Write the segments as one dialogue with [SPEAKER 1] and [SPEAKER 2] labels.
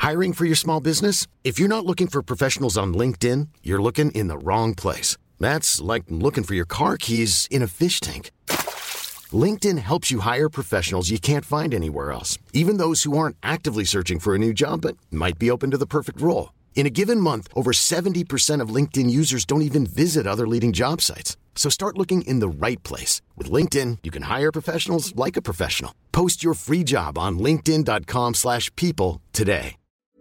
[SPEAKER 1] Hiring for your small business? If you're not looking for professionals on LinkedIn, you're looking in the wrong place. That's like looking for your car keys in a fish tank. LinkedIn helps you hire professionals you can't find anywhere else, even those who aren't actively searching for a new job but might be open to the perfect role. In a given month, over 70% of LinkedIn users don't even visit other leading job sites. So start looking in the right place. With LinkedIn, you can hire professionals like a professional. Post your free job on linkedin.com/people today.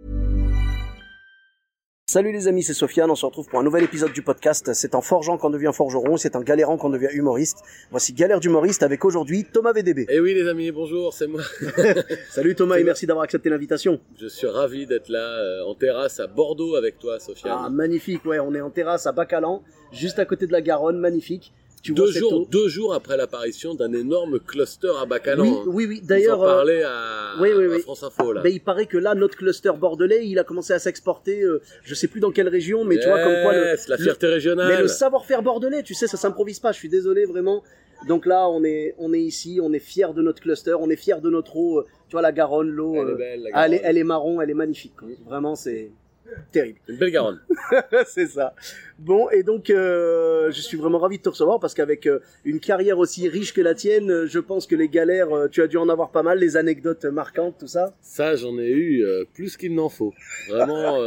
[SPEAKER 2] Salut les amis, c'est Sofiane, on se retrouve pour un nouvel épisode du podcast. C'est en forgeant qu'on devient forgeron, c'est en galérant qu'on devient humoriste. Voici Galère d'humoriste avec aujourd'hui Thomas VDB.
[SPEAKER 3] Eh oui les amis, bonjour, c'est moi.
[SPEAKER 2] Salut Thomas et merci d'avoir accepté l'invitation.
[SPEAKER 3] Je suis ravi d'être là en terrasse à Bordeaux avec toi Sofiane.
[SPEAKER 2] Ah magnifique, ouais, on est en terrasse à Bacalan, juste à côté de la Garonne, magnifique.
[SPEAKER 3] Deux jours après l'apparition d'un énorme cluster à Bacalan.
[SPEAKER 2] Oui. D'ailleurs,
[SPEAKER 3] ils en parlaient à France Info là.
[SPEAKER 2] Ben, il paraît que là, notre cluster bordelais, il a commencé à s'exporter. Je sais plus dans quelle région, mais tu vois comme quoi
[SPEAKER 3] la fierté régionale.
[SPEAKER 2] Mais le savoir-faire bordelais, tu sais, ça s'improvise pas. Je suis désolé vraiment. Donc là, on est ici, on est fiers de notre cluster, on est fiers de notre eau. Tu vois la Garonne, l'eau.
[SPEAKER 3] Elle est belle, la Garonne.
[SPEAKER 2] Elle est marron, elle est magnifique. Vraiment, c'est terrible.
[SPEAKER 3] Une belle Garonne.
[SPEAKER 2] C'est ça. Bon, et donc je suis vraiment ravi de te recevoir parce qu'avec une carrière aussi riche que la tienne, je pense que les galères, tu as dû en avoir pas mal, les anecdotes marquantes, tout ça.
[SPEAKER 3] Ça, j'en ai eu plus qu'il n'en faut. Vraiment,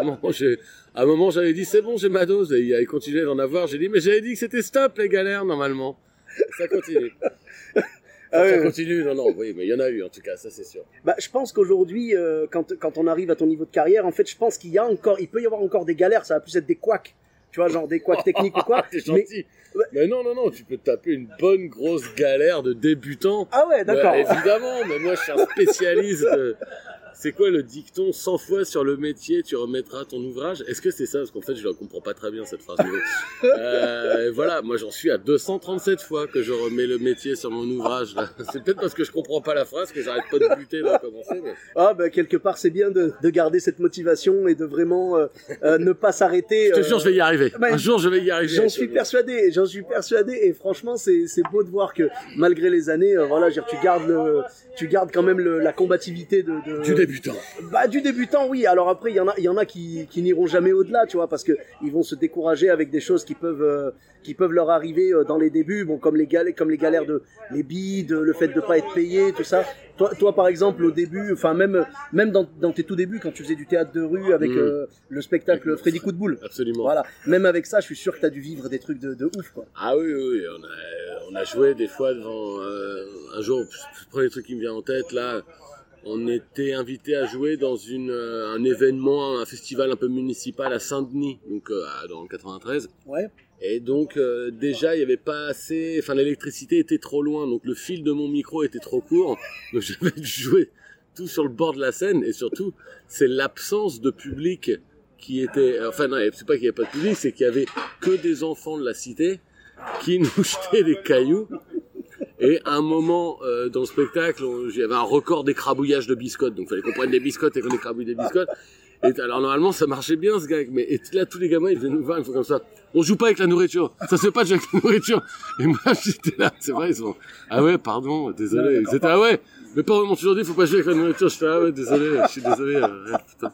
[SPEAKER 3] à un moment, j'avais dit c'est bon, j'ai ma dose, et il continuait d'en avoir. J'ai dit mais j'avais dit que c'était stop les galères normalement. Ça continue. Ça continue, non, oui, mais il y en a eu en tout cas, ça c'est sûr.
[SPEAKER 2] Bah, je pense qu'aujourd'hui, quand on arrive à ton niveau de carrière, en fait, je pense il peut y avoir encore des galères, ça va plus être des couacs, tu vois, genre des couacs techniques ou quoi.
[SPEAKER 3] T'es gentil. Mais non, tu peux te taper une bonne grosse galère de débutant.
[SPEAKER 2] Ah ouais, d'accord.
[SPEAKER 3] Évidemment, mais moi je suis un spécialiste de... C'est quoi le dicton 100 fois sur le métier, tu remettras ton ouvrage? Est-ce que c'est ça? Parce qu'en fait, je ne comprends pas très bien cette phrase. Voilà, moi j'en suis à 237 fois que je remets le métier sur mon ouvrage. Là. C'est peut-être parce que je comprends pas la phrase que j'arrête pas de buter là, commencer. Mais...
[SPEAKER 2] Ah ben quelque part c'est bien de garder cette motivation et de vraiment ne pas s'arrêter.
[SPEAKER 3] Je te jure, je vais y arriver. Un jour, je vais y arriver.
[SPEAKER 2] J'en suis persuadé. Et franchement, c'est beau de voir que malgré les années, voilà, tu gardes quand même la combativité
[SPEAKER 3] du débutant.
[SPEAKER 2] Bah du débutant, oui. Alors après, il y en a qui n'iront jamais au-delà, tu vois, parce que ils vont se décourager avec des choses qui peuvent leur arriver dans les débuts, bon comme les galères de les bides, le fait de pas être payé, tout ça. Toi par exemple au début, enfin même dans tes tout débuts quand tu faisais du théâtre de rue avec le spectacle Freddy Coup de Boule.
[SPEAKER 3] Absolument.
[SPEAKER 2] Voilà, même avec ça, je suis sûr que tu as dû vivre des trucs de ouf quoi.
[SPEAKER 3] Ah oui, on a joué des fois devant un jour, le premier truc qui me vient en tête là, on était invité à jouer dans un événement, un festival un peu municipal à Saint-Denis, donc dans le 93.
[SPEAKER 2] Ouais.
[SPEAKER 3] Et donc déjà il y avait pas assez, enfin l'électricité était trop loin, donc le fil de mon micro était trop court, donc j'avais dû jouer tout sur le bord de la scène, et surtout c'est l'absence de public qui était, enfin non, c'est pas qu'il y avait pas de public, c'est qu'il y avait que des enfants de la cité qui nous jetaient des cailloux. Et à un moment dans le spectacle, il y avait un record d'écrabouillage de biscottes, donc il fallait qu'on prenne des biscottes et qu'on écrabouille des biscottes. Et alors normalement ça marchait bien ce gag, mais là tous les gamins ils venaient nous voir, ils font comme ça. On joue pas avec la nourriture, ça se fait pas de jouer avec la nourriture. Et moi j'étais là, c'est vrai, ils sont ah ouais pardon, désolé. Ils étaient ah ouais, mais pas vraiment toujours dit faut pas jouer avec la nourriture. Je fais ah ouais désolé, je suis désolé. Putain.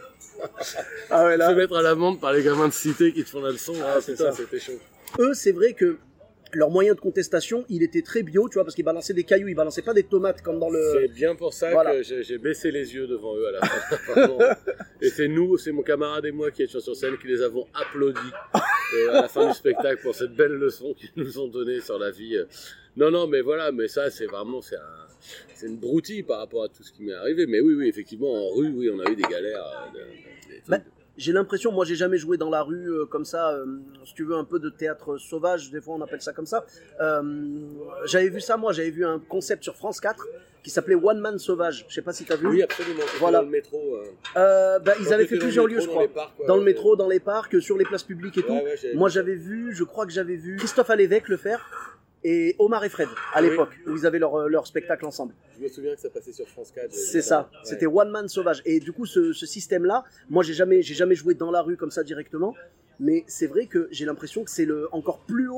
[SPEAKER 3] Ah ouais là. Se mettre à l'amende par les gamins de cité qui te font la leçon, c'est ça, c'était chaud.
[SPEAKER 2] Eux c'est vrai que leur moyen de contestation, il était très bio, tu vois, parce qu'ils balançaient des cailloux, ils balançaient pas des tomates comme dans le...
[SPEAKER 3] C'est bien pour ça que j'ai baissé les yeux devant eux à la fin. Et c'est mon camarade et moi qui étions sur scène qui les avons applaudis à la fin du spectacle pour cette belle leçon qu'ils nous ont donnée sur la vie. Non, mais voilà, mais ça c'est vraiment, c'est une broutille par rapport à tout ce qui m'est arrivé. Mais oui, effectivement, en rue, oui, on a eu des galères.
[SPEAKER 2] J'ai l'impression, moi j'ai jamais joué dans la rue comme ça, si tu veux un peu de théâtre sauvage, des fois on appelle ça comme ça. J'avais vu un concept sur France 4 qui s'appelait One Man Sauvage, je sais pas si t'as vu.
[SPEAKER 3] Oui absolument,
[SPEAKER 2] voilà.
[SPEAKER 3] Dans le métro.
[SPEAKER 2] Ils avaient fait plusieurs lieux je crois, dans le métro, dans les parcs, sur les places publiques et tout. Moi je crois que j'avais vu Christophe Alévêque le faire. Et Omar et Fred, à l'époque, où ils avaient leur spectacle ensemble.
[SPEAKER 3] Je me souviens que ça passait sur France 4.
[SPEAKER 2] C'est ça, c'était One Man Sauvage. Et du coup, ce système-là, moi, j'ai jamais joué dans la rue comme ça directement, mais c'est vrai que j'ai l'impression que c'est encore plus haut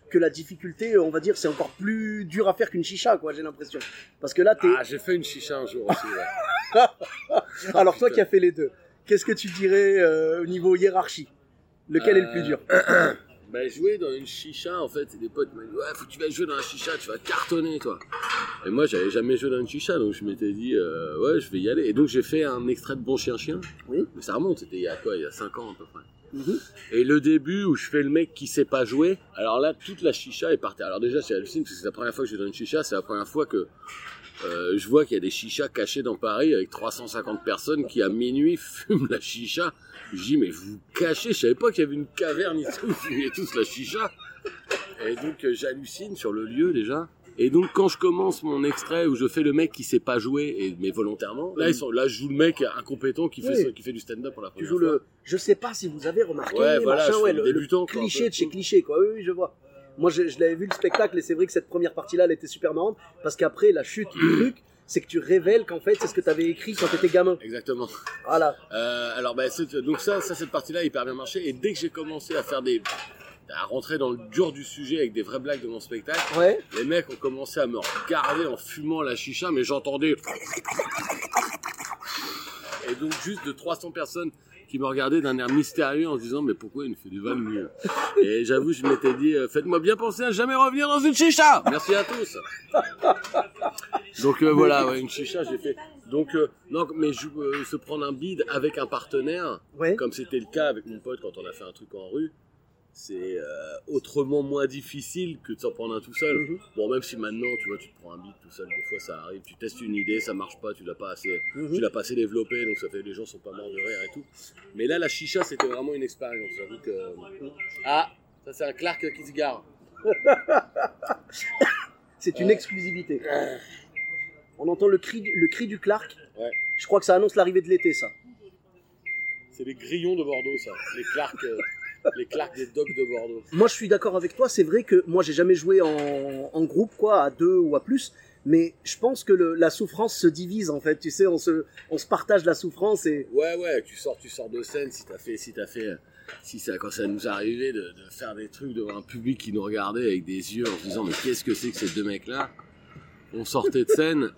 [SPEAKER 2] que la difficulté, on va dire, c'est encore plus dur à faire qu'une chicha, quoi, j'ai l'impression. Parce que là, t'es...
[SPEAKER 3] Ah, j'ai fait une chicha un jour aussi, ouais.
[SPEAKER 2] Alors, toi qui as fait les deux, qu'est-ce que tu dirais au niveau hiérarchie? Lequel est le plus dur?
[SPEAKER 3] Bah, jouer dans une chicha, en fait, c'est des potes qui m'ont dit, ouais, faut que tu vas jouer dans la chicha, tu vas cartonner, toi. Et moi, j'avais jamais joué dans une chicha, donc je m'étais dit, ouais, je vais y aller. Et donc, j'ai fait un extrait de Bon Chien Chien.
[SPEAKER 2] Oui.
[SPEAKER 3] Mais ça remonte, c'était il y a quoi, il y a 5 ans à peu près. Et le début où je fais le mec qui sait pas jouer, alors là, toute la chicha est partie. Alors déjà, c'est hallucinant, parce que c'est la première fois que je vais dans une chicha, c'est la première fois que je vois qu'il y a des chichas cachées dans Paris avec 350 personnes qui à minuit fument la chicha. Je dis, mais vous cachez, je savais pas qu'il y avait une caverne ici où vous fumiez tous la chicha. Et donc j'hallucine sur le lieu déjà. Et donc quand je commence mon extrait où je fais le mec qui sait pas jouer, mais volontairement, là je joue le mec incompétent qui fait du stand-up pour la première fois. Tu joues
[SPEAKER 2] je sais pas si vous avez remarqué,
[SPEAKER 3] ouais, voilà,
[SPEAKER 2] le débutant, cliché de chez cliché, quoi. Oui, je vois. Moi, je l'avais vu le spectacle et c'est vrai que cette première partie-là, elle était super marrante parce qu'après, la chute du truc, c'est que tu révèles qu'en fait, c'est ce que tu avais écrit quand tu étais gamin.
[SPEAKER 3] Exactement.
[SPEAKER 2] Voilà.
[SPEAKER 3] Alors, donc cette partie-là, hyper bien marché. Et dès que j'ai commencé à rentrer dans le dur du sujet avec des vraies blagues de mon spectacle,
[SPEAKER 2] ouais.
[SPEAKER 3] Les mecs ont commencé à me regarder en fumant la chicha, mais j'entendais... Et donc, juste de 300 personnes qui me regardaient d'un air mystérieux en se disant mais pourquoi il nous fait des vannes mieux. Et j'avoue, je m'étais dit faites-moi bien penser à jamais revenir dans une chicha. Merci à tous. Donc voilà, ouais, une chicha j'ai fait. Donc non, mais se prendre un bide avec un partenaire, ouais. Comme c'était le cas avec mon pote quand on a fait un truc en rue, c'est autrement moins difficile que de s'en prendre un tout seul. Bon, même si maintenant, tu vois, tu te prends un beat tout seul, des fois ça arrive, tu testes une idée, ça marche pas, tu l'as pas assez développé, donc ça fait les gens sont pas morts de rire et tout. Mais là, la chicha, c'était vraiment une expérience. J'avoue que... Ah, ça c'est un Clark qui se gare.
[SPEAKER 2] C'est une exclusivité. On entend le cri du Clark.
[SPEAKER 3] Ouais.
[SPEAKER 2] Je crois que ça annonce l'arrivée de l'été, ça.
[SPEAKER 3] C'est les grillons de Bordeaux, ça. Les Clark des docks de Bordeaux.
[SPEAKER 2] Moi, je suis d'accord avec toi. C'est vrai que moi, j'ai jamais joué en groupe, quoi, à 2 ou à plus. Mais je pense que la souffrance se divise, en fait. Tu sais, on se partage la souffrance et...
[SPEAKER 3] Ouais, tu sors de scène quand ça nous arrivait de faire des trucs devant un public qui nous regardait avec des yeux en se disant mais qu'est-ce que c'est que ces deux mecs-là? On sortait de scène,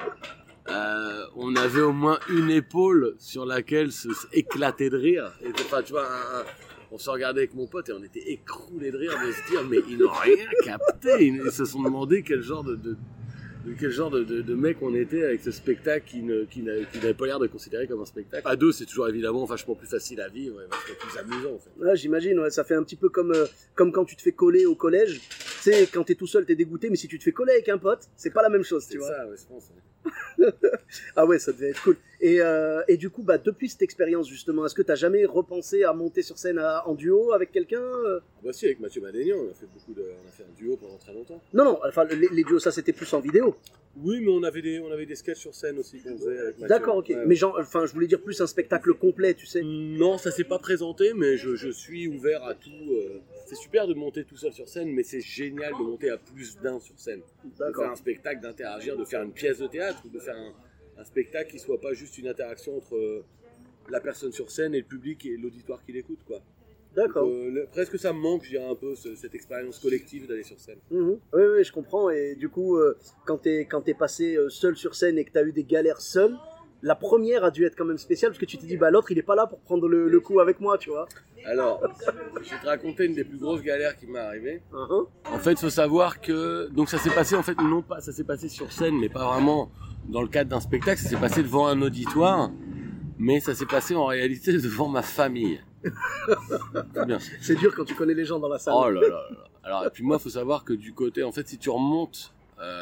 [SPEAKER 3] on avait au moins une épaule sur laquelle éclater de rire. Et, enfin, tu vois, on se regardait avec mon pote et on était écroulés de rire de se dire mais ils n'ont rien capté. Ils se sont demandé quel genre de mec on était avec ce spectacle qui n'avait pas l'air de considérer comme un spectacle. À 2, c'est toujours évidemment vachement plus facile à vivre et vachement plus amusant en fait.
[SPEAKER 2] Ouais, j'imagine, ouais, ça fait un petit peu comme quand tu te fais coller au collège. Tu sais, quand t'es tout seul, t'es dégoûté, mais si tu te fais coller avec un pote, c'est pas la même chose, tu vois.
[SPEAKER 3] C'est ça, ouais, je pense.
[SPEAKER 2] Ouais. Ah ouais, ça devait être cool. Et du coup, depuis cette expérience justement, est-ce que t'as jamais repensé à monter sur scène en duo avec quelqu'un
[SPEAKER 3] Bah si, avec Mathieu Madénian, on a fait un duo pendant très longtemps.
[SPEAKER 2] Non, enfin les duos, ça c'était plus en vidéo.
[SPEAKER 3] Oui, mais on avait des sketchs sur scène aussi qu'on faisait avec Mathieu.
[SPEAKER 2] D'accord, ok. Ouais. Mais je voulais dire plus un spectacle complet, tu sais.
[SPEAKER 3] Non, ça s'est pas présenté, mais je suis ouvert à tout. C'est super de monter tout seul sur scène, mais c'est génial de monter à plus d'un sur scène.
[SPEAKER 2] D'accord.
[SPEAKER 3] De faire un spectacle, d'interagir, de faire une pièce de théâtre, de faire un spectacle qui soit pas juste une interaction entre la personne sur scène et le public et l'auditoire qui l'écoute, quoi.
[SPEAKER 2] D'accord.
[SPEAKER 3] Donc, presque ça me manque, je dirais un peu, cette expérience collective d'aller sur scène.
[SPEAKER 2] Oui, je comprends. Et du coup, quand t'es passé seul sur scène et que t'as eu des galères seul, la première a dû être quand même spéciale parce que tu t'es dit, l'autre, il est pas là pour prendre le coup avec moi, tu vois.
[SPEAKER 3] Alors, je vais te raconter une des plus grosses galères qui m'est arrivée. En fait, il faut savoir que... Donc ça s'est passé, en fait, non pas, ça s'est passé sur scène, mais pas vraiment dans le cadre d'un spectacle. Ça s'est passé devant un auditoire, mais ça s'est passé en réalité devant ma famille.
[SPEAKER 2] C'est dur quand tu connais les gens dans la salle.
[SPEAKER 3] Oh là là. Alors, et puis moi, il faut savoir que du côté... En fait, si tu remontes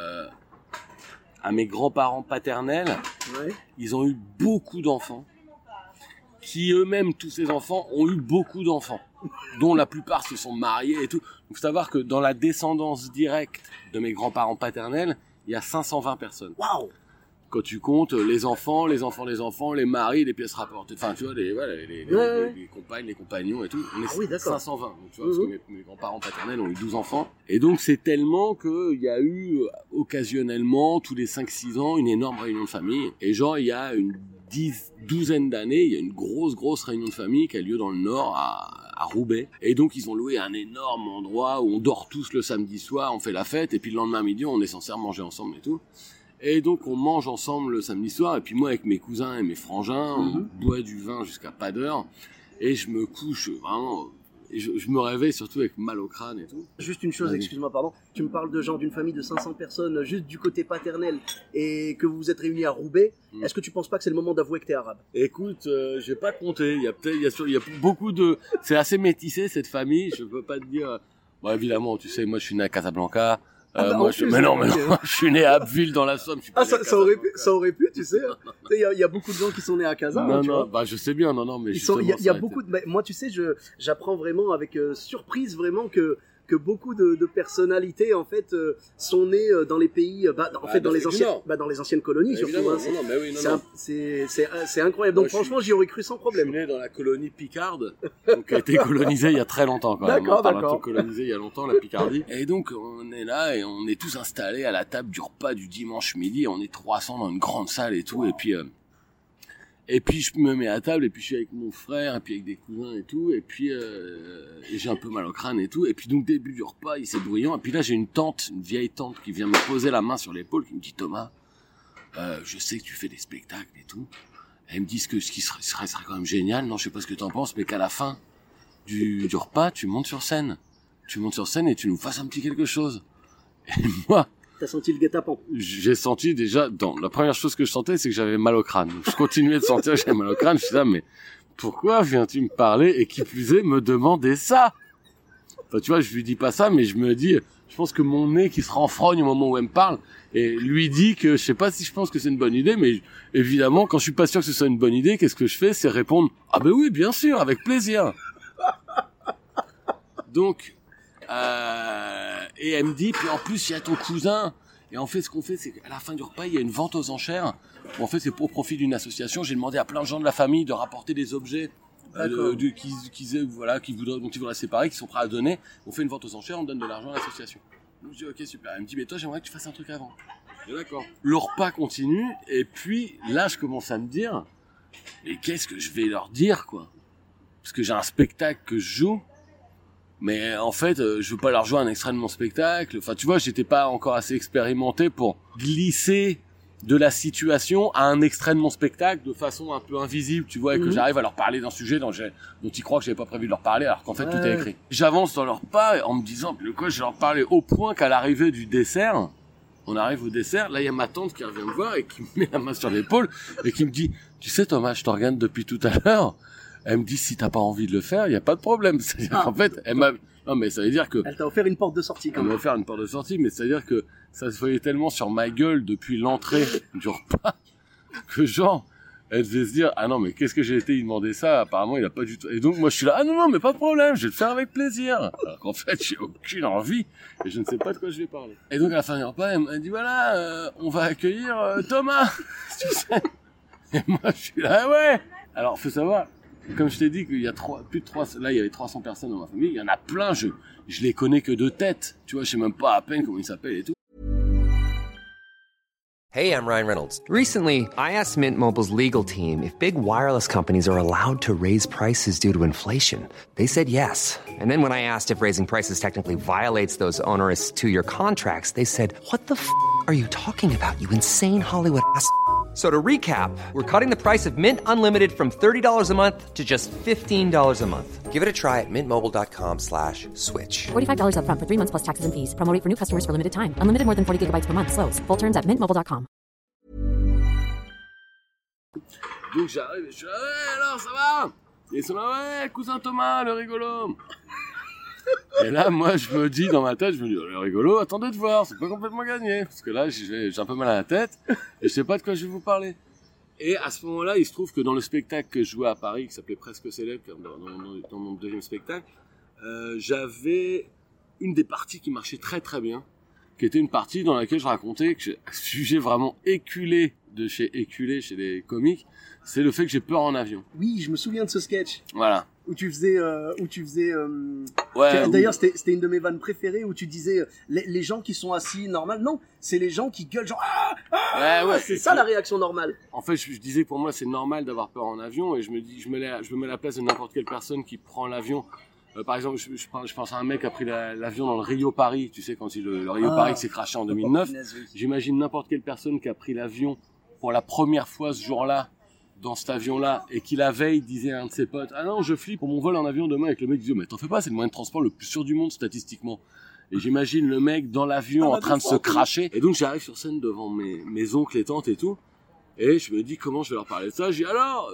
[SPEAKER 3] à mes grands-parents paternels,
[SPEAKER 2] ouais.
[SPEAKER 3] Ils ont eu beaucoup d'enfants. Qui eux-mêmes, tous ces enfants, ont eu beaucoup d'enfants, dont la plupart se sont mariés et tout. Donc, il faut savoir que dans la descendance directe de mes grands-parents paternels, il y a 520 personnes.
[SPEAKER 2] Waouh!
[SPEAKER 3] Quand tu comptes les enfants, les maris, les pièces rapportées, enfin, tu vois, les compagnes, les compagnons et tout. On est 520. Donc, tu vois, parce que mes grands-parents paternels ont eu 12 enfants. Et donc, c'est tellement qu'il y a eu, occasionnellement, tous les 5-6 ans, une énorme réunion de famille. Et genre, il y a une douzaine d'années, il y a une grosse réunion de famille qui a lieu dans le Nord, à Roubaix. Et donc, ils ont loué un énorme endroit où on dort tous le samedi soir, on fait la fête, et puis le lendemain midi, on est censé manger ensemble et tout. Et donc, on mange ensemble le samedi soir, et puis moi, avec mes cousins et mes frangins, on boit du vin jusqu'à pas d'heure, et je me couche vraiment... Et je me réveille surtout avec mal au crâne et tout.
[SPEAKER 2] Juste une chose, excuse-moi, pardon. Tu me parles de genre d'une famille de 500 personnes, juste du côté paternel, et que vous vous êtes réunis à Roubaix. Est-ce que tu penses pas que c'est le moment d'avouer que t'es arabe?
[SPEAKER 3] Écoute, j'ai pas compté. Il y a beaucoup de... C'est assez métissé, cette famille. Je peux pas te dire... Bon, évidemment, tu sais, moi, je suis né à Casablanca. Mais non, je suis né à Abbeville dans la Somme.
[SPEAKER 2] Ça aurait pu, tu sais. Il y a beaucoup de gens qui sont nés à Casa.
[SPEAKER 3] Bah je sais bien, mais
[SPEAKER 2] il y a beaucoup de. Moi, tu sais, j'apprends vraiment avec surprise vraiment que beaucoup de personnalités en fait sont nées dans les pays, dans les anciennes colonies surtout. C'est incroyable. Donc franchement, j'y aurais cru sans problème.
[SPEAKER 3] Je suis né dans la colonie Picarde, qui a été colonisée il y a très longtemps quand même.
[SPEAKER 2] D'accord.
[SPEAKER 3] Colonisée il y a longtemps, la Picardie. Et donc on est là et on est tous installés à la table du repas du dimanche midi. On est 300 dans une grande salle et tout. Et puis je me mets à table et puis je suis avec mon frère et puis avec des cousins et tout et puis et j'ai un peu mal au crâne et tout et puis donc début du repas c'est bruyant et puis là j'ai une vieille tante qui vient me poser la main sur l'épaule qui me dit Thomas je sais que tu fais des spectacles et tout. Elle me dit ce qui serait quand même génial, non je sais pas ce que t'en penses mais qu'à la fin du repas tu montes sur scène et tu nous fasses un petit quelque chose. Et moi
[SPEAKER 2] t'as senti le guet-apens?
[SPEAKER 3] J'ai senti déjà, la première chose que je sentais, c'est que j'avais mal au crâne. Donc, je continuais de sentir que j'avais mal au crâne. Je me suis dit, mais pourquoi viens-tu me parler et qui plus est, me demander ça? Enfin, tu vois, je lui dis pas ça, mais je me dis, je pense que mon nez qui se renfrogne au moment où elle me parle, et lui dit que je sais pas si je pense que c'est une bonne idée, mais évidemment, quand je suis pas sûr que ce soit une bonne idée, qu'est-ce que je fais? C'est répondre, ah ben oui, bien sûr, avec plaisir. Donc, et elle me dit, puis en plus, il y a ton cousin. Et en fait, ce qu'on fait, c'est qu'à la fin du repas, il y a une vente aux enchères. Où en fait, c'est pour profit d'une association. J'ai demandé à plein de gens de la famille de rapporter des objets dont ils voudraient séparer, qui sont prêts à donner. On fait une vente aux enchères, on donne de l'argent à l'association. Donc je dis, ok, super. Elle me dit, mais toi, j'aimerais que tu fasses un truc avant. Je dis, d'accord. Le repas continue. Et puis, là, je commence à me dire, mais qu'est-ce que je vais leur dire, quoi? Parce que j'ai un spectacle que je joue. Mais en fait, je veux pas leur jouer un extrait de mon spectacle. Enfin, tu vois, j'étais pas encore assez expérimenté pour glisser de la situation à un extrait de mon spectacle de façon un peu invisible, tu vois, et que j'arrive à leur parler d'un sujet dont ils croient que j'avais pas prévu de leur parler, alors qu'en fait tout est écrit. J'avance dans leur pas en me disant, de quoi je vais leur parler, au point qu'à l'arrivée du dessert, on arrive au dessert, là il y a ma tante qui revient me voir et qui me met la main sur l'épaule et qui me dit, tu sais Thomas, je te regarde depuis tout à l'heure. Elle me dit, si t'as pas envie de le faire, il y a pas de problème. C'est-à-dire qu'en fait, non, mais ça veut dire que...
[SPEAKER 2] Elle t'a offert une porte de sortie, quand même.
[SPEAKER 3] Elle m'a offert une porte de sortie, mais ça veut dire que ça se voyait tellement sur ma gueule depuis l'entrée du repas, que genre, elle devait se dire, ah non, mais qu'est-ce que j'ai été y demander ça? Apparemment, il a pas du tout... Et donc, moi, je suis là, ah non, mais pas de problème, je vais le faire avec plaisir. Alors qu'en fait, j'ai aucune envie, et je ne sais pas de quoi je vais parler. Et donc, à la fin du repas, elle m'a dit, voilà, on va accueillir Thomas, tu sais. Et moi, je suis là, ah ouais. Alors, faut savoir... Comme je t'ai dit qu'il y a là il y avait 300 personnes dans ma famille, il y en a plein, je les connais que de tête, tu vois, je sais même pas à peine comment ils s'appellent et tout.
[SPEAKER 4] Hey, I'm Ryan Reynolds. Recently, I asked Mint Mobile's legal team if big wireless companies are allowed to raise prices due to inflation. They said yes. And then when I asked if raising prices technically violates those onerous 2-year contracts, they said, "What the f*** are you talking about, you insane Hollywood ass?" So to recap, we're cutting the price of Mint Unlimited from $30 a month to just $15 a month. Give it a try at mintmobile.com/switch.
[SPEAKER 5] $45 up front for 3 months plus taxes and fees. Promo rate for new customers for limited time. Unlimited more than 40 gigabytes per month. Slows full terms at mintmobile.com.
[SPEAKER 3] Donc j'arrive et je suis là, ouais, alors ça va? Et ils sont là, ouais, cousin Thomas, le rigolo. Et là, moi, je me dis dans ma tête, le rigolo, attendez de voir, c'est pas complètement gagné. Parce que là, j'ai un peu mal à la tête et je sais pas de quoi je vais vous parler. Et à ce moment-là, il se trouve que dans le spectacle que je jouais à Paris, qui s'appelait Presque Célèbre, dans mon deuxième spectacle, j'avais une des parties qui marchait très très bien. qui était une partie dans laquelle je racontais que un sujet vraiment éculé chez les comiques, c'est le fait que j'ai peur en avion.
[SPEAKER 2] Oui, je me souviens de ce sketch.
[SPEAKER 3] Voilà.
[SPEAKER 2] Où tu faisais
[SPEAKER 3] Ouais.
[SPEAKER 2] D'ailleurs, c'était une de mes vannes préférées où tu disais les gens qui sont assis normal. Non, c'est les gens qui gueulent genre
[SPEAKER 3] Ouais.
[SPEAKER 2] c'est ça la réaction normale.
[SPEAKER 3] En fait, je disais que pour moi, c'est normal d'avoir peur en avion, et je me mets à la place de n'importe quelle personne qui prend l'avion. Par exemple, je pense à un mec qui a pris l'avion dans le Rio-Paris, tu sais, quand le Rio-Paris qui s'est crashé en 2009. J'imagine n'importe quelle personne qui a pris l'avion pour la première fois ce jour-là, dans cet avion-là, et qui la veille disait à un de ses potes, ah non, je flippe pour mon vol en avion demain, et que le mec disait, mais t'en fais pas, c'est le moyen de transport le plus sûr du monde statistiquement. Et j'imagine le mec dans l'avion en train de se cracher. Et donc j'arrive sur scène devant mes oncles et tantes et tout, et je me dis comment je vais leur parler de ça. Je dis alors,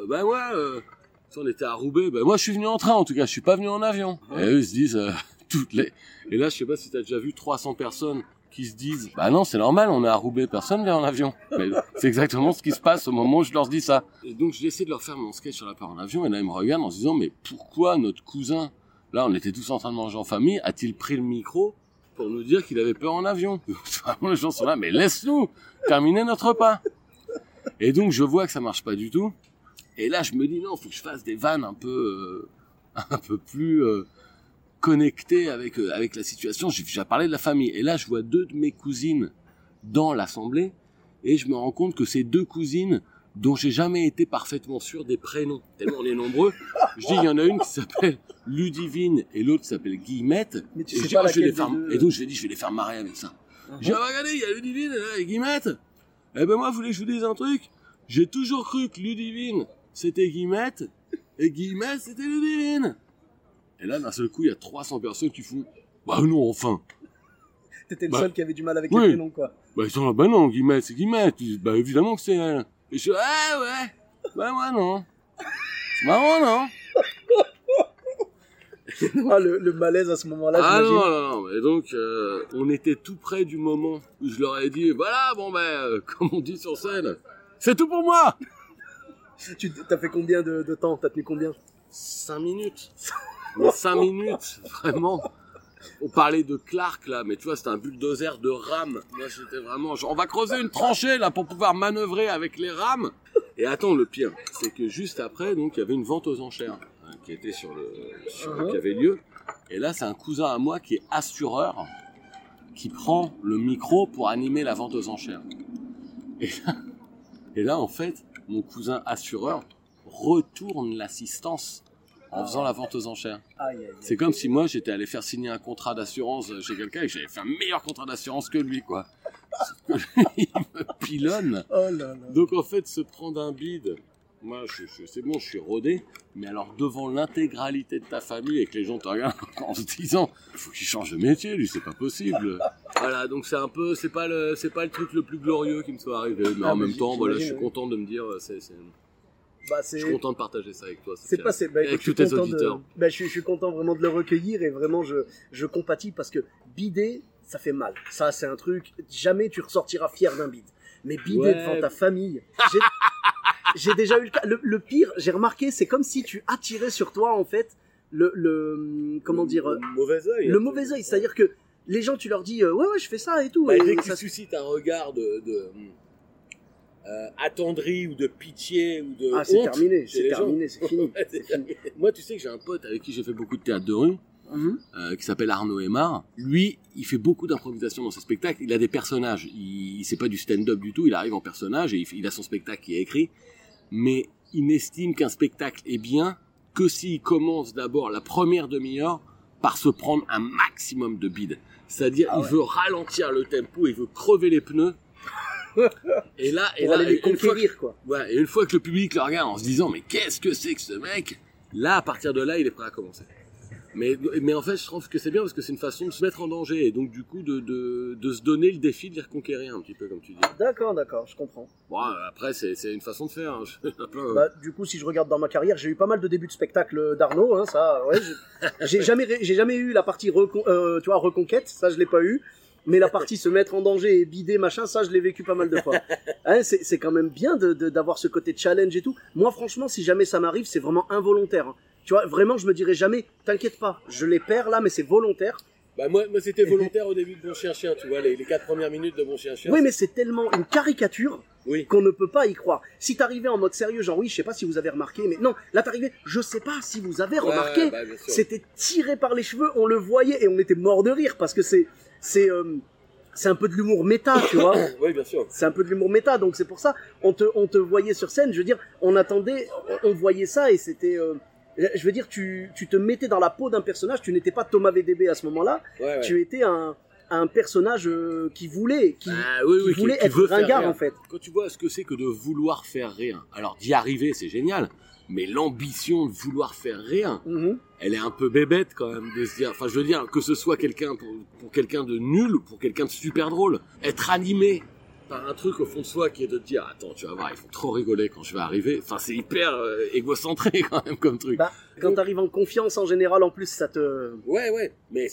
[SPEAKER 3] on était à Roubaix, moi je suis venu en train en tout cas, je suis pas venu en avion. Et eux ils se disent Et là je sais pas si t'as déjà vu 300 personnes qui se disent bah non c'est normal, on est à Roubaix, personne vient en avion. Mais c'est exactement ce qui se passe au moment où je leur dis ça. Et donc j'ai essayé de leur faire mon sketch sur la peur en avion, et là ils me regardent en se disant mais pourquoi notre cousin, là on était tous en train de manger en famille, a-t-il pris le micro pour nous dire qu'il avait peur en avion? Vraiment les gens sont là, mais laisse-nous terminer notre repas. Et donc je vois que ça marche pas du tout. Et là, je me dis, non, faut que je fasse des vannes un peu plus connectées avec la situation. J'ai parlé de la famille. Et là, je vois 2 de mes cousines dans l'assemblée, et je me rends compte que ces 2 cousines dont j'ai jamais été parfaitement sûr des prénoms, tellement on est nombreux. Je dis, il y en a une qui s'appelle Ludivine et l'autre qui s'appelle Guillemette.
[SPEAKER 2] Mais tu
[SPEAKER 3] et
[SPEAKER 2] sais
[SPEAKER 3] je dis,
[SPEAKER 2] pas
[SPEAKER 3] je vais les
[SPEAKER 2] laquelle
[SPEAKER 3] faire,
[SPEAKER 2] des deux.
[SPEAKER 3] et donc je vais les faire marrer avec ça. Je dis, regardez, il y a Ludivine et Guillemette. Eh ben moi, vous voulez que je vous dise un truc? J'ai toujours cru que Ludivine, c'était Guillemette, et Guillemette, c'était Ludivine. Et là, d'un seul coup, il y a 300 personnes qui font, bah non, enfin.
[SPEAKER 2] T'étais le seul qui avait du mal avec
[SPEAKER 3] oui.
[SPEAKER 2] les prénoms, quoi.
[SPEAKER 3] Bah ils sont là, bah non, Guillemette, c'est Guillemette. Bah évidemment que c'est elle. Et je suis là, ouais. Bah moi non. C'est marrant, non?
[SPEAKER 2] Le malaise à ce moment-là, j'imagine.
[SPEAKER 3] Non. Et donc, on était tout près du moment où je leur ai dit, voilà, comme on dit sur scène, c'est tout pour moi.
[SPEAKER 2] T'as fait combien de temps? T'as tenu combien?
[SPEAKER 3] 5 minutes. Mais 5 minutes, vraiment. On parlait de Clark, là, mais tu vois, c'était un bulldozer de rames. Moi, j'étais vraiment, genre, on va creuser une tranchée, là, pour pouvoir manœuvrer avec les rames. Et attends, le pire, c'est que juste après, donc, il y avait une vente aux enchères, qui était qui avait lieu. Et là, c'est un cousin à moi qui est assureur, qui prend le micro pour animer la vente aux enchères. Et là, en fait, mon cousin assureur retourne l'assistance en faisant la vente aux enchères. C'est comme si moi, j'étais allé faire signer un contrat d'assurance chez quelqu'un et que j'avais fait un meilleur contrat d'assurance que lui, quoi. Sauf que lui, il me pilonne.
[SPEAKER 2] Oh là là.
[SPEAKER 3] Donc, en fait, se prendre un bide, moi, c'est bon, je suis rodé, mais alors devant l'intégralité de ta famille et que les gens te regardent en se disant, il faut qu'il change de métier, lui, c'est pas possible. Voilà, donc c'est un peu, c'est pas le truc le plus glorieux qui me soit arrivé, mais en même temps, voilà, je suis content de me dire, je suis content de partager ça avec toi. Avec tous tes auditeurs.
[SPEAKER 2] Je suis content vraiment de le recueillir, et vraiment je compatis, parce que bider, ça fait mal. Ça, c'est un truc, jamais tu ressortiras fier d'un bide. Mais bider devant ta famille, j'ai déjà eu le cas. Le pire, j'ai remarqué, c'est comme si tu attirais sur toi, en fait, comment dire,
[SPEAKER 3] le mauvais œil.
[SPEAKER 2] Le mauvais œil, c'est-à-dire que les gens, tu leur dis, ouais, je fais ça et tout.
[SPEAKER 3] Bah,
[SPEAKER 2] et
[SPEAKER 3] dès que
[SPEAKER 2] ça
[SPEAKER 3] tu suscites un regard de attendri ou de pitié ou de honte,
[SPEAKER 2] c'est terminé, c'est fini.
[SPEAKER 3] Moi, tu sais que j'ai un pote avec qui j'ai fait beaucoup de théâtre de rue, qui s'appelle Arnaud Aymar. Lui, il fait beaucoup d'improvisation dans ses spectacles. Il a des personnages. C'est pas du stand-up du tout. Il arrive en personnage et il a son spectacle qui est écrit. Mais il n'estime qu'un spectacle est bien que s'il commence d'abord la première demi-heure par se prendre un maximum de bide. C'est-à-dire, il veut ralentir le tempo, il veut crever les pneus. Et là, une fois que le public le regarde en se disant, mais qu'est-ce que c'est que ce mec? Là, à partir de là, il est prêt à commencer. Mais en fait, je trouve que c'est bien parce que c'est une façon de se mettre en danger et donc du coup de se donner le défi de les reconquérir un petit peu, comme tu dis.
[SPEAKER 2] D'accord, je comprends.
[SPEAKER 3] Bon, après, c'est une façon de faire.
[SPEAKER 2] Du coup, si je regarde dans ma carrière, j'ai eu pas mal de débuts de spectacle d'Arnaud, hein, ça, ouais. J'ai jamais eu la partie reconquête, ça je l'ai pas eu. Mais la partie se mettre en danger et bider, machin, ça je l'ai vécu pas mal de fois. Hein, c'est quand même bien d'avoir ce côté challenge et tout. Moi, franchement, si jamais ça m'arrive, c'est vraiment involontaire. Hein. Tu vois, vraiment, je me dirais jamais, t'inquiète pas, je les perds là, mais c'est volontaire.
[SPEAKER 3] Bah moi c'était volontaire au début de Bon Chien Chien, tu vois, les 4 premières minutes de Bon Chien Chien.
[SPEAKER 2] Oui, mais c'est tellement une caricature qu'on ne peut pas y croire. Si t'arrivais en mode sérieux, genre oui, je sais pas si vous avez remarqué, mais non, là t'arrivais, je sais pas si vous avez remarqué,
[SPEAKER 3] bah,
[SPEAKER 2] c'était tiré par les cheveux, on le voyait et on était mort de rire parce que c'est un peu de l'humour méta, tu vois.
[SPEAKER 3] Oui, bien sûr.
[SPEAKER 2] C'est un peu de l'humour méta, donc c'est pour ça, on te voyait sur scène, je veux dire, on voyait ça et c'était... je veux dire, tu te mettais dans la peau d'un personnage, tu n'étais pas Thomas VDB à ce moment-là, tu étais un personnage qui voulait, être ringard en fait.
[SPEAKER 3] Quand tu vois ce que c'est que de vouloir faire rire, alors d'y arriver c'est génial, mais l'ambition de vouloir faire rire, elle est un peu bébête quand même de se dire, enfin je veux dire que ce soit quelqu'un pour quelqu'un de nul ou pour quelqu'un de super drôle, être animé par un truc au fond de soi qui est de te dire attends tu vas voir ils font trop rigoler quand je vais arriver, enfin c'est hyper égocentré quand même comme truc.
[SPEAKER 2] Bah, quand t'arrives en confiance en général en plus ça te...
[SPEAKER 3] Ouais mais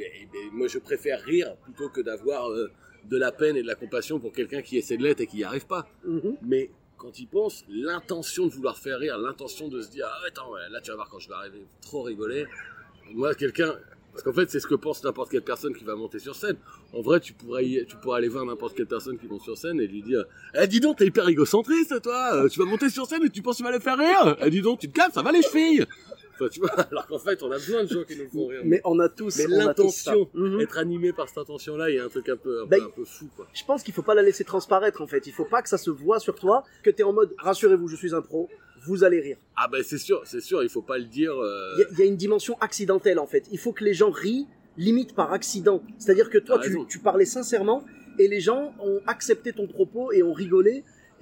[SPEAKER 3] moi je préfère rire plutôt que d'avoir de la peine et de la compassion pour quelqu'un qui essaie de l'être et qui n'y arrive pas. Mais quand il pense, l'intention de vouloir faire rire, l'intention de se dire ah attends là tu vas voir quand je vais arriver trop rigoler, moi parce qu'en fait, c'est ce que pense n'importe quelle personne qui va monter sur scène. En vrai, tu pourrais aller voir n'importe quelle personne qui monte sur scène et lui dire dis donc, t'es hyper égocentriste, toi. Tu vas monter sur scène et tu penses que tu vas les faire rire. Dis donc, tu te calmes, ça va les chevilles. Enfin, tu vois, alors qu'en fait, on a besoin de gens qui nous font rire.
[SPEAKER 2] Mais on a tous.
[SPEAKER 3] Mais l'intention, être animé par cette intention-là, il y a un truc un peu fou, quoi.
[SPEAKER 2] Je pense qu'il faut pas la laisser transparaître, en fait. Il faut pas que ça se voit sur toi, que t'es en mode, rassurez-vous, je suis un pro. Vous allez rire.
[SPEAKER 3] Ah ben c'est sûr, il faut pas le dire.
[SPEAKER 2] Il y a une dimension accidentelle en fait. Il faut que les gens rient, limite par accident. C'est-à-dire que toi, tu parlais sincèrement et les gens ont accepté ton propos et ont rigolé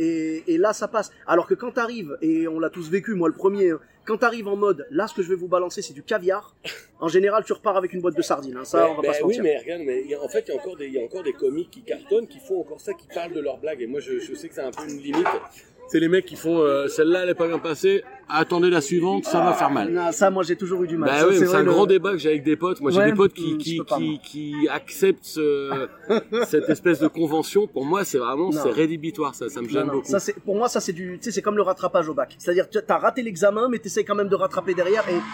[SPEAKER 2] et là ça passe. Alors que quand t'arrives, et on l'a tous vécu, moi le premier, quand t'arrives en mode, là ce que je vais vous balancer c'est du caviar, en général tu repars avec une boîte de sardines. Hein, ça on va pas se mentir.
[SPEAKER 3] Oui mais regarde, en fait il y a encore des comiques qui cartonnent, qui font encore ça, qui parlent de leurs blagues et moi je sais que c'est un peu une limite. C'est les mecs qui font celle-là elle est pas bien passée, attendez la suivante, ça va faire mal.
[SPEAKER 2] Non, ça moi j'ai toujours eu du mal.
[SPEAKER 3] Bah
[SPEAKER 2] ça,
[SPEAKER 3] oui, c'est un grand débat que j'ai avec des potes. Moi j'ai des potes qui acceptent cette espèce de convention. Pour moi c'est vraiment c'est rédhibitoire, ça me gêne beaucoup.
[SPEAKER 2] Ça c'est pour moi ça c'est du, tu sais c'est comme le rattrapage au bac. C'est-à-dire t'as raté l'examen mais t'essayes quand même de rattraper derrière et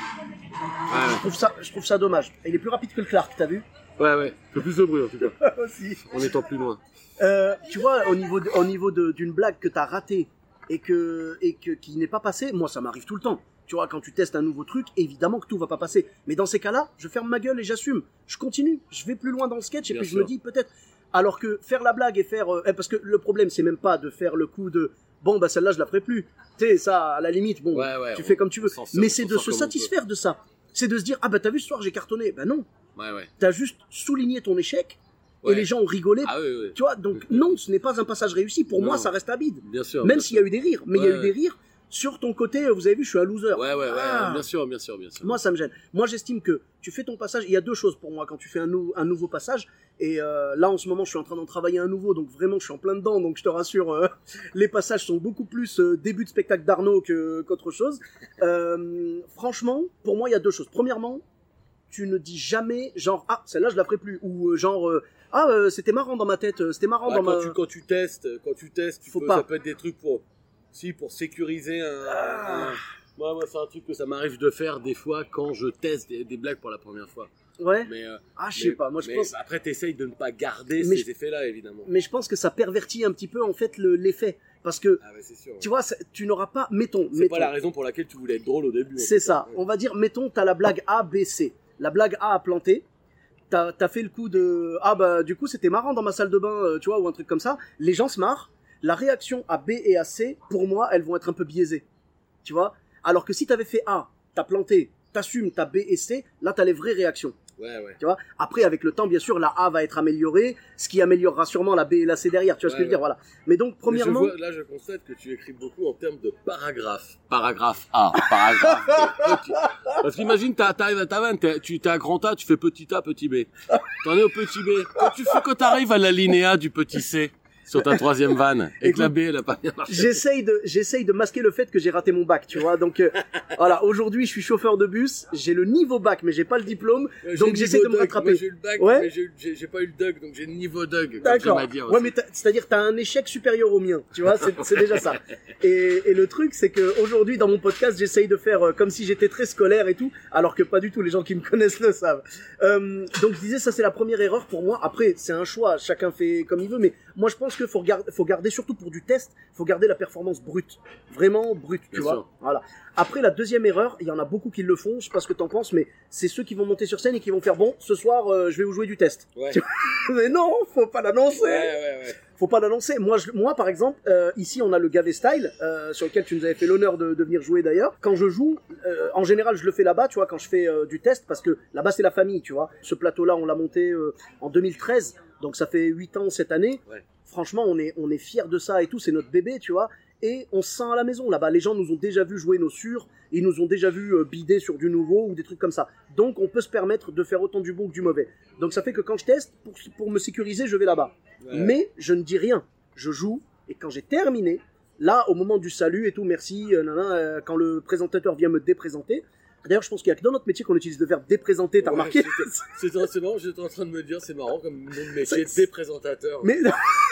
[SPEAKER 2] je trouve ça dommage. Et il est plus rapide que le Clark, t'as vu?
[SPEAKER 3] Ouais, fait plus de bruit en tout cas.
[SPEAKER 2] Aussi.
[SPEAKER 3] En étant plus loin.
[SPEAKER 2] Tu vois, au niveau d'une blague que t'as ratée et qui n'est pas passée, moi ça m'arrive tout le temps. Tu vois, quand tu testes un nouveau truc, évidemment que tout va pas passer. Mais dans ces cas-là, je ferme ma gueule et j'assume. Je continue, je vais plus loin dans le sketch et puis je me dis peut-être. Alors que faire la blague et faire, parce que le problème c'est même pas de faire le coup de bon bah celle-là je la ferai plus. Tu sais ça à la limite bon, tu fais comme tu veux. Mais c'est de se satisfaire de ça. C'est de se dire ah bah t'as vu ce soir j'ai cartonné. Bah non. T'as juste souligné ton échec. Et les gens ont rigolé. Tu vois, donc non, ce n'est pas un passage réussi. Pour moi, ça reste habide.
[SPEAKER 3] Bien sûr.
[SPEAKER 2] Même s'il y a eu des rires. Mais il y a eu des rires sur ton côté, vous avez vu, je suis un loser.
[SPEAKER 3] Bien sûr.
[SPEAKER 2] Moi, ça me gêne. Moi, j'estime que tu fais ton passage. Il y a deux choses pour moi quand tu fais un nouveau passage. Et là, en ce moment, je suis en train d'en travailler un nouveau. Donc vraiment, je suis en plein dedans. Donc je te rassure, les passages sont beaucoup plus début de spectacle d'Arnaud qu'autre chose. Franchement, pour moi, il y a deux choses. Premièrement, tu ne dis jamais genre ah celle-là je la ferai plus ou genre c'était marrant dans ma tête, c'était marrant dans ma...
[SPEAKER 3] Quand tu testes, ça peut être des trucs pour sécuriser Moi, c'est un truc que ça m'arrive de faire des fois quand je teste des blagues pour la première fois.
[SPEAKER 2] Ouais. Je sais pas. Moi, je pense.
[SPEAKER 3] Après, t'essayes de ne pas garder ces effets-là, évidemment.
[SPEAKER 2] Mais je pense que ça pervertit un petit peu en fait l'effet, parce que
[SPEAKER 3] c'est sûr,
[SPEAKER 2] tu vois, tu n'auras pas. Mettons.
[SPEAKER 3] Pas la raison pour laquelle tu voulais être drôle au début.
[SPEAKER 2] C'est ça. On va dire, mettons, t'as la blague A, B, C. La blague A a planté. T'as fait le coup de du coup c'était marrant dans ma salle de bain, tu vois, ou un truc comme ça. Les gens se marrent. La réaction à B et à C, pour moi, elles vont être un peu biaisées, tu vois. Alors que si t'avais fait A, t'as planté, t'assumes, t'as B et C, là t'as les vraies réactions. Tu vois. Après, avec le temps, bien sûr, la A va être améliorée, ce qui améliorera sûrement la B et la C derrière. Tu vois ce que je veux dire, voilà. Mais donc, premièrement,
[SPEAKER 3] là, je constate que tu écris beaucoup en termes de paragraphes. Paragraphe A, paragraphe B. Parce qu'imagine, t'arrives à ta vanne, t'es à grand A, tu fais petit A, petit B. T'en es au petit B. Quand t'arrives à l'alinéa du petit C, sur ta troisième vanne et que la B, elle a pas bien marché.
[SPEAKER 2] J'essaye de masquer le fait que j'ai raté mon bac, tu vois. Donc, voilà, aujourd'hui, je suis chauffeur de bus, j'ai le niveau bac, mais j'ai pas le diplôme, donc j'essaie de me rattraper.
[SPEAKER 3] Moi, j'ai eu le bac,
[SPEAKER 2] ouais.
[SPEAKER 3] mais j'ai pas eu le DUG, donc j'ai le niveau DUG.
[SPEAKER 2] D'accord. Ouais, mais c'est-à-dire, t'as un échec supérieur au mien, tu vois, c'est déjà ça. Et le truc, c'est que aujourd'hui, dans mon podcast, j'essaye de faire comme si j'étais très scolaire et tout, alors que pas du tout, les gens qui me connaissent le savent. Donc, je disais, ça, c'est la première erreur pour moi. Après, c'est un choix, chacun fait comme il veut, mais moi, je pense qu'il faut garder, surtout pour du test, faut garder la performance brute. Vraiment brute, tu vois. Voilà. Après, la deuxième erreur, il y en a beaucoup qui le font, je sais pas ce que t'en penses, mais c'est ceux qui vont monter sur scène et qui vont faire, bon, ce soir, je vais vous jouer du test.
[SPEAKER 3] Ouais.
[SPEAKER 2] Mais non, faut pas l'annoncer.
[SPEAKER 3] Ouais.
[SPEAKER 2] Faut pas l'annoncer. Moi, par exemple, ici, on a le Gavé Style, sur lequel tu nous avais fait l'honneur de venir jouer d'ailleurs. Quand je joue, en général, je le fais là-bas, tu vois, quand je fais du test, parce que là-bas, c'est la famille, tu vois. Ce plateau-là, on l'a monté en 2013, donc ça fait 8 ans cette année.
[SPEAKER 3] Ouais.
[SPEAKER 2] Franchement, on est fiers de ça et tout, c'est notre bébé, tu vois. Et on se sent à la maison là-bas. Les gens nous ont déjà vu jouer nos sûrs, ils nous ont déjà vu bider sur du nouveau ou des trucs comme ça. Donc on peut se permettre de faire autant du bon que du mauvais. Donc ça fait que quand je teste, pour me sécuriser, je vais là-bas. Ouais. Mais je ne dis rien. Je joue et quand j'ai terminé, là, au moment du salut et tout, merci, quand le présentateur vient me déprésenter. D'ailleurs, je pense qu'il y a que dans notre métier qu'on utilise le verbe déprésenter, t'as remarqué?
[SPEAKER 3] C'est marrant, j'étais en train de me dire, c'est marrant comme nom de métier, déprésentateur.
[SPEAKER 2] Mais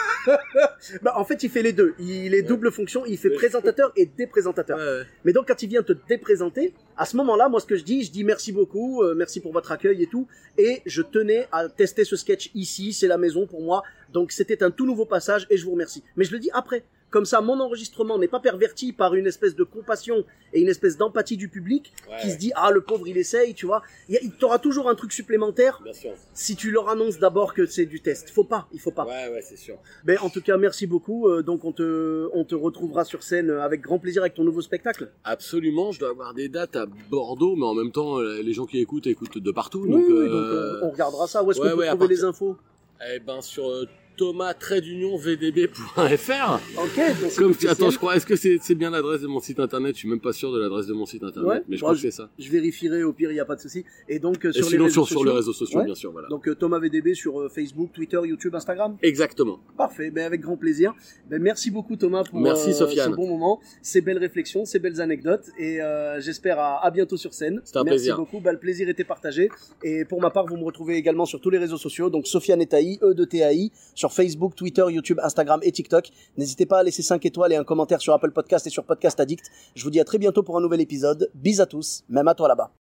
[SPEAKER 2] bah, en fait, il fait les deux. Il est double fonction, il fait présentateur et déprésentateur. Ouais. Mais donc, quand il vient te déprésenter, à ce moment-là, moi, ce que je dis merci beaucoup, merci pour votre accueil et tout. Et je tenais à tester ce sketch ici, c'est la maison pour moi. Donc, c'était un tout nouveau passage et je vous remercie. Mais je le dis après. Comme ça, mon enregistrement n'est pas perverti par une espèce de compassion et une espèce d'empathie du public qui se dit « Ah, le pauvre, il essaye, tu vois ». T'auras toujours un truc supplémentaire si tu leur annonces d'abord que c'est du test. Il faut pas.
[SPEAKER 3] Ouais, c'est sûr.
[SPEAKER 2] Mais en tout cas, merci beaucoup. Donc, on te retrouvera sur scène avec grand plaisir avec ton nouveau spectacle.
[SPEAKER 3] Absolument, je dois avoir des dates à Bordeaux, mais en même temps, les gens qui écoutent de partout.
[SPEAKER 2] Oui, donc, on regardera ça. Où est-ce qu'on peut trouver les infos?
[SPEAKER 3] Eh ben, sur thomas-vdb.fr.
[SPEAKER 2] Ok.
[SPEAKER 3] Comme attends, je crois. Est-ce que c'est bien l'adresse de mon site internet? Je suis même pas sûr de l'adresse de mon site internet, mais je crois que c'est ça.
[SPEAKER 2] Je vérifierai. Au pire, il y a pas de souci. Et donc sur
[SPEAKER 3] les réseaux sociaux. Sur les réseaux sociaux, bien sûr, voilà.
[SPEAKER 2] Donc Thomas VDB sur Facebook, Twitter, YouTube, Instagram.
[SPEAKER 3] Exactement.
[SPEAKER 2] Parfait. Ben avec grand plaisir. Ben merci beaucoup Thomas pour
[SPEAKER 3] Sofiane.
[SPEAKER 2] ce bon moment, ces belles réflexions, ces belles anecdotes, et j'espère à bientôt sur scène.
[SPEAKER 3] C'était un plaisir.
[SPEAKER 2] Merci beaucoup. Ben, le plaisir était partagé. Et pour ma part, vous me retrouvez également sur tous les réseaux sociaux. Donc Sofiane Etaï, E2TAI, sur Facebook, Twitter, YouTube, Instagram et TikTok. N'hésitez pas à laisser 5 étoiles et un commentaire sur Apple Podcast et sur Podcast Addict. Je vous dis à très bientôt pour un nouvel épisode. Bis à tous, même à toi là-bas.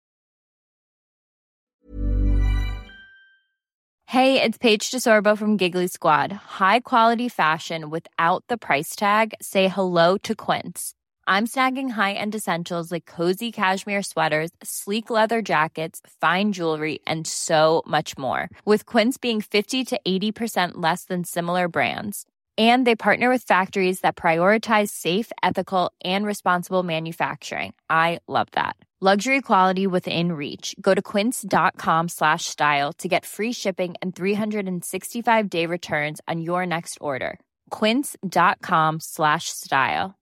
[SPEAKER 6] Hey, it's Paige DeSorbo from Giggly Squad. High quality fashion without the price tag. Say hello to Quince. I'm snagging high-end essentials like cozy cashmere sweaters, sleek leather jackets, fine jewelry, and so much more. With Quince being 50 to 80% less than similar brands. And they partner with factories that prioritize safe, ethical, and responsible manufacturing. I love that. Luxury quality within reach. Go to quince.com/style to get free shipping and 365-day returns on your next order. Quince.com/style.